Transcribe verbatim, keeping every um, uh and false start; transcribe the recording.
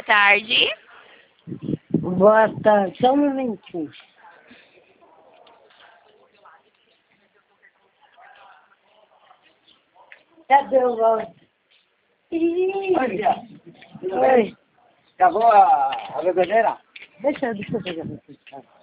tarde. Boa tarde, só um momentinho. Cadê o voto? Olha, Oi. acabou a, a bebedeira? Deixa, deixa eu pegar pra você.